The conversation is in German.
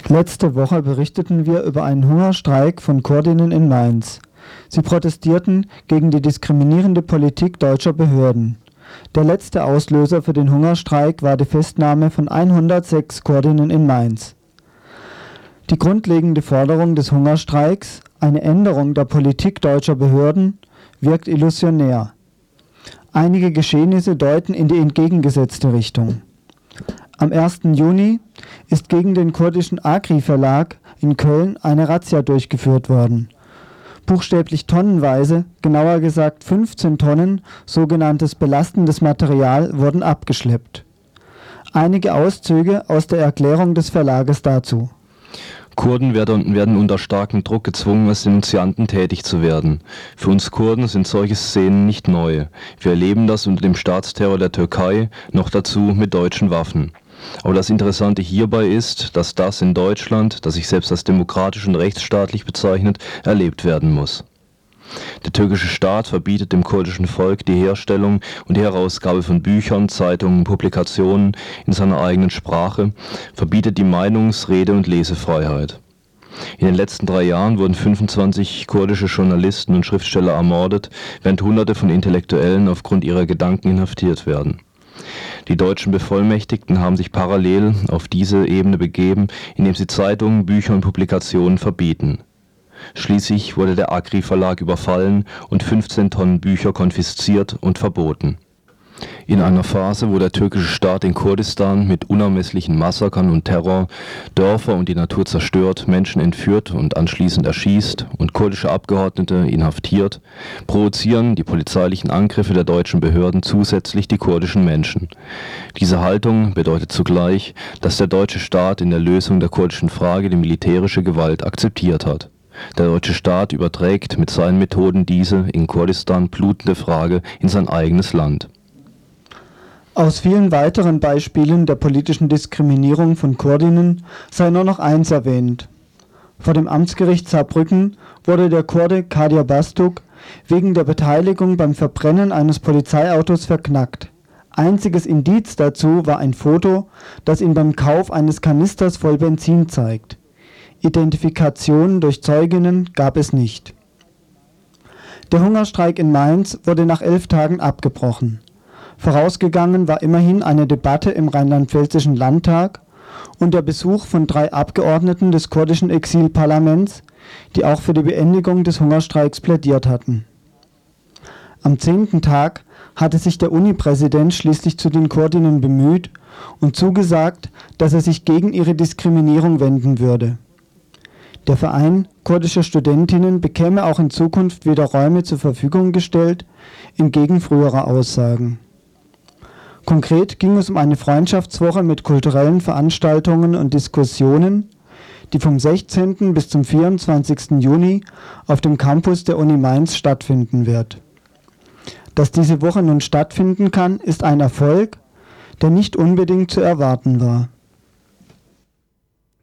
Letzte Woche berichteten wir über einen Hungerstreik von Kurdinnen in Mainz. Sie protestierten gegen die diskriminierende Politik deutscher Behörden. Der letzte Auslöser für den Hungerstreik war die Festnahme von 106 Kurdinnen in Mainz. Die grundlegende Forderung des Hungerstreiks, eine Änderung der Politik deutscher Behörden, wirkt illusionär. Einige Geschehnisse deuten in die entgegengesetzte Richtung. Am 1. Juni ist gegen den kurdischen Agri-Verlag in Köln eine Razzia durchgeführt worden. Buchstäblich tonnenweise, genauer gesagt 15 Tonnen, sogenanntes belastendes Material wurden abgeschleppt. Einige Auszüge aus der Erklärung des Verlages dazu. Kurden werden unter starkem Druck gezwungen, als Denunzianten tätig zu werden. Für uns Kurden sind solche Szenen nicht neu. Wir erleben das unter dem Staatsterror der Türkei, noch dazu mit deutschen Waffen. Aber das Interessante hierbei ist, dass das in Deutschland, das sich selbst als demokratisch und rechtsstaatlich bezeichnet, erlebt werden muss. Der türkische Staat verbietet dem kurdischen Volk die Herstellung und die Herausgabe von Büchern, Zeitungen, Publikationen in seiner eigenen Sprache, verbietet die Meinungs-, Rede- und Lesefreiheit. In den letzten 3 Jahren wurden 25 kurdische Journalisten und Schriftsteller ermordet, während Hunderte von Intellektuellen aufgrund ihrer Gedanken inhaftiert werden. Die deutschen Bevollmächtigten haben sich parallel auf diese Ebene begeben, indem sie Zeitungen, Bücher und Publikationen verbieten. Schließlich wurde der Agri-Verlag überfallen und 15 Tonnen Bücher konfisziert und verboten. In einer Phase, wo der türkische Staat in Kurdistan mit unermesslichen Massakern und Terror Dörfer und die Natur zerstört, Menschen entführt und anschließend erschießt und kurdische Abgeordnete inhaftiert, provozieren die polizeilichen Angriffe der deutschen Behörden zusätzlich die kurdischen Menschen. Diese Haltung bedeutet zugleich, dass der deutsche Staat in der Lösung der kurdischen Frage die militärische Gewalt akzeptiert hat. Der deutsche Staat überträgt mit seinen Methoden diese in Kurdistan blutende Frage in sein eigenes Land. Aus vielen weiteren Beispielen der politischen Diskriminierung von Kurdinnen sei nur noch eins erwähnt. Vor dem Amtsgericht Saarbrücken wurde der Kurde Kadir Bastuk wegen der Beteiligung beim Verbrennen eines Polizeiautos verknackt. Einziges Indiz dazu war ein Foto, das ihn beim Kauf eines Kanisters voll Benzin zeigt. Identifikation durch Zeuginnen gab es nicht. Der Hungerstreik in Mainz wurde nach 11 Tagen abgebrochen. Vorausgegangen war immerhin eine Debatte im Rheinland-Pfälzischen Landtag und der Besuch von 3 Abgeordneten des kurdischen Exilparlaments, die auch für die Beendigung des Hungerstreiks plädiert hatten. Am 10. Tag hatte sich der Uni-Präsident schließlich zu den Kurdinnen bemüht und zugesagt, dass er sich gegen ihre Diskriminierung wenden würde. Der Verein kurdischer Studentinnen bekäme auch in Zukunft wieder Räume zur Verfügung gestellt, entgegen früherer Aussagen. Konkret ging es um eine Freundschaftswoche mit kulturellen Veranstaltungen und Diskussionen, die vom 16. bis zum 24. Juni auf dem Campus der Uni Mainz stattfinden wird. Dass diese Woche nun stattfinden kann, ist ein Erfolg, der nicht unbedingt zu erwarten war.